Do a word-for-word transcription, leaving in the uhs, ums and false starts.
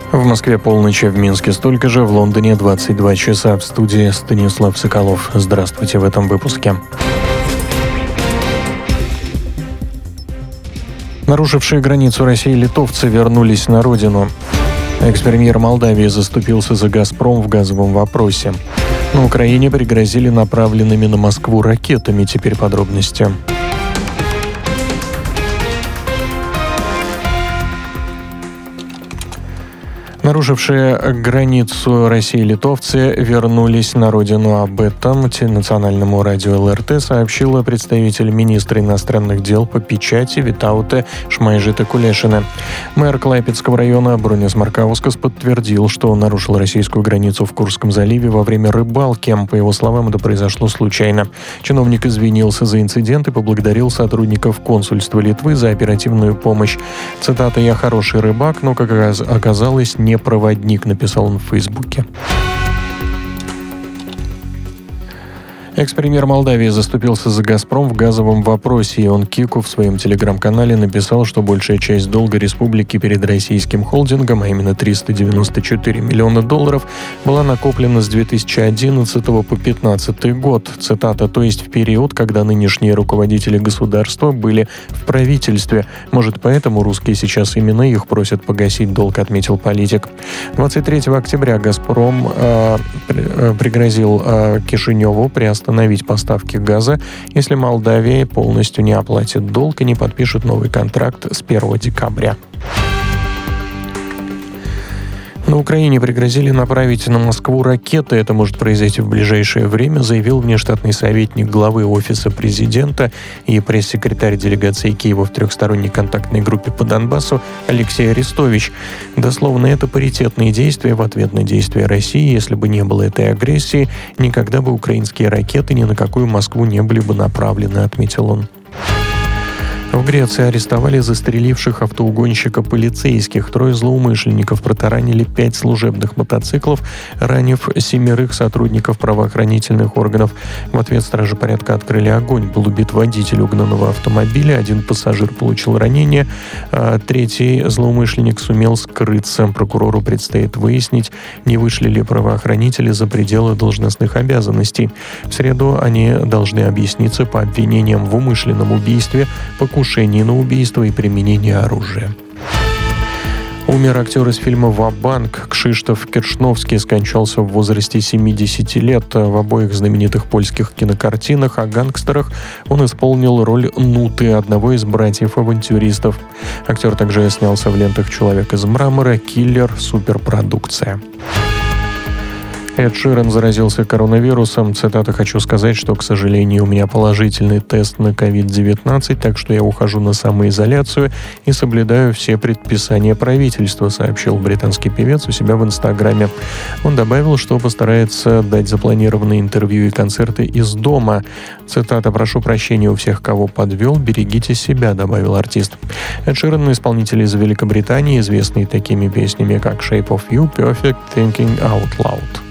В Москве полночь, в Минске столько же, в Лондоне двадцать два часа. В студии Станислав Соколов. Здравствуйте в этом выпуске. Нарушившие границу России литовцы вернулись на родину. Экс-премьер Молдавии заступился за «Газпром» в газовом вопросе. На Украине пригрозили направленными на Москву ракетами. Теперь подробности. Нарушившие границу России литовцы вернулись на родину. Об этом национальному радио эл эр тэ сообщила представитель министра иностранных дел по печати Витауте Шмайжите-Кулешина. Мэр Клайпедского района Бронис Маркаускас подтвердил, что он нарушил российскую границу в Курском заливе во время рыбалки. По его словам, это произошло случайно. Чиновник извинился за инцидент и поблагодарил сотрудников консульства Литвы за оперативную помощь. Цитата: «Я хороший рыбак, но, как оказалось, не проводник», написал он в Фейсбуке. Экс-премьер Молдавии заступился за «Газпром» в газовом вопросе. Ион Кику в своем телеграм-канале написал, что большая часть долга республики перед российским холдингом, а именно триста девяносто четыре миллиона долларов, была накоплена с две тысячи одиннадцатого по две тысячи пятнадцатый год. Цитата: «То есть в период, когда нынешние руководители государства были в правительстве. Может, поэтому русские сейчас именно их просят погасить долг», отметил политик. двадцать третьего октября «Газпром» э, при, э, пригрозил э, Кишиневу приостановить остановить поставки газа, если Молдавия полностью не оплатит долг и не подпишет новый контракт с первого декабря. На Украине пригрозили направить на Москву ракеты. Это может произойти в ближайшее время, заявил внештатный советник главы Офиса президента и пресс-секретарь делегации Киева в трехсторонней контактной группе по Донбассу Алексей Арестович. Дословно, это паритетные действия в ответ на действия России. Если бы не было этой агрессии, никогда бы украинские ракеты ни на какую Москву не были бы направлены, отметил он. В Греции арестовали застреливших автоугонщика полицейских. Трое злоумышленников протаранили пять служебных мотоциклов, ранив семерых сотрудников правоохранительных органов. В ответ стражи порядка открыли огонь. Был убит водитель угнанного автомобиля, один пассажир получил ранение, а третий злоумышленник сумел скрыться. Прокурору предстоит выяснить, не вышли ли правоохранители за пределы должностных обязанностей. В среду они должны объясниться по обвинениям в умышленном убийстве, покушении на убийство и применение оружия. Умер актер из фильма «Ва-банк» Кшиштоф Кершновский, скончался в возрасте семидесяти лет. В обоих знаменитых польских кинокартинах о гангстерах он исполнил роль Нуты, одного из братьев-авантюристов. Актер также снялся в лентах «Человек из мрамора», «Киллер», «Суперпродукция». Эд Ширан заразился коронавирусом. Цитата: «Хочу сказать, что, к сожалению, у меня положительный тест на ковид девятнадцать, так что я ухожу на самоизоляцию и соблюдаю все предписания правительства», сообщил британский певец у себя в Инстаграме. Он добавил, что постарается дать запланированные интервью и концерты из дома. Цитата: «Прошу прощения у всех, кого подвел, берегите себя», добавил артист. Эд Ширан — исполнитель из Великобритании, известный такими песнями, как «Shape of You», «Perfect», «Thinking Out Loud».